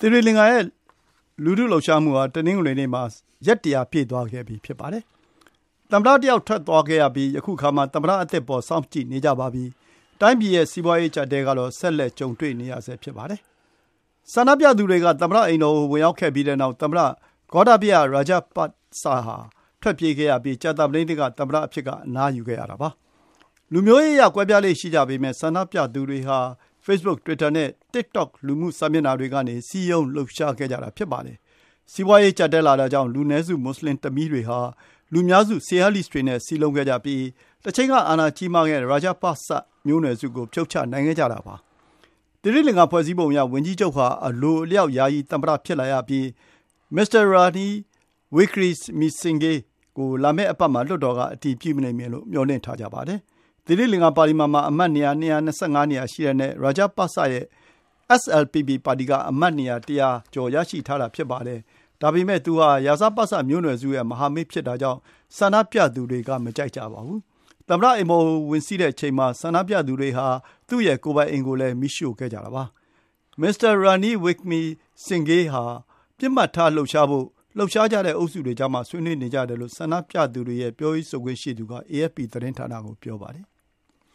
သီရိလင်္ကာရဲ့လူထုလှုပ်ရှားမှုဟာတနင်္ဂနွေနေ့မှာရက်100ပြည့်သွားခဲ့ပြီဖြစ်ပါတယ်။သမ္မတတယောက်ထွက်သွားခဲ့ရပြီးယခုခါမှာသမ္မတအသစ်ပေါ်စောင့်ကြည့်နေကြပါပြီ။တိုင်းပြည်ရဲ့စီးပွားရေးကျပ်တဲကတော့ဆက်လက်ကြုံတွေ့နေရဆဲဖြစ်ပါတယ်။ဆန္ဒပြသူတွေကသမ္မတအိမ်တော်ကိုဝင်ရောက်ခဲ့ပြီးတဲ့နောက်သမ္မတဂေါတဘယရာဂျပတ်စာဟာထွက်ပြေးခဲ့ရပြီးကြာသပတေးနေ့ကသမ္မတအဖြစ်ကအနားယူခဲ့ရတာပါ။လူမျိုးရေးအရကွဲပြားလေးရှိကြပေမဲ့ဆန္ဒပြသူတွေဟာ Facebook, Twitter နဲ့ TikTok လူမှုစာမျက်နှာတွေကနေစည်းရုံးလှုပ်ရှားခဲ့ကြတာဖြစ်ပါတယ်။စီးပွားရေးကျပ်တဲလာတာကြောင့်လူနည်းစုမွတ်စလင်သမီးတွေဟာလူများစုဆီယာလစ်တွေနဲ့စီလုံးခဲ့ကြပြီးတချိန်ကအာဏာကြီးမားခဲ့တဲ့ရာဂျပတ်စမျိုးနွယ်စုကိုဖြုတ်ချနိုင်ခဲ့ကြတာပါ။သီရိလင်္ကာဖွဲ့စည်းပုံအရဝန်ကြီးချုပ်ဟာအလိုအလျောက်ယာယီသမ္မတဖြစ်လာရပြီးမစ္စတာရာနီဝီခရီမီစင်ဂေကိုလာမယ့်အပတ်မှာလွှတ်တော်ကအတည်ပြုနိုင်မယ်လို့မျှော်လင့်ထားကြပါတယ်။သီရိလင်္ကာပါလီမန်မှာအမတ်နေရာ225နေရာရှိတဲ့နဲ့ရာဂျပတ်စရဲ့ SLPP ပါတီကအမတ်နေရာ100ကျော်ရရှိထားတာဖြစ်ပါတယ်။ဒါပေမဲ့သူဟာရာဇပတ်စမျိုးနွယ်စုရဲ့မဟာမိတ်ဖြစ်တာကြောင့်ဆန္ဒပြသူတွေကမကြိုက်ကြပါဘူး။သမ္မတအိမ်ပေါ်ဝင်စီးတဲ့အချိန်မှာဆန္ဒပြသူတွေဟာသူ့ရဲ့ကိုယ်ပိုင်အိမ်ကိုလည်းမီးရှို့ခဲ့ကြတာပါ။မစ္စတာရာနီဝီခမီစင်ဂေဟာပြစ်မှတ်ထားလှုပ်ရှားဖို့လှုပ်ရှားကြတဲ့အုပ်စုတွေကြားမှာဆွေးနွေးနေကြတယ်လို့ဆန္ဒပြသူတွေရဲ့ပြောရေးဆိုခွင့်ရှိသူက AFP သတင်းဌာနကိုပြောပါတယ်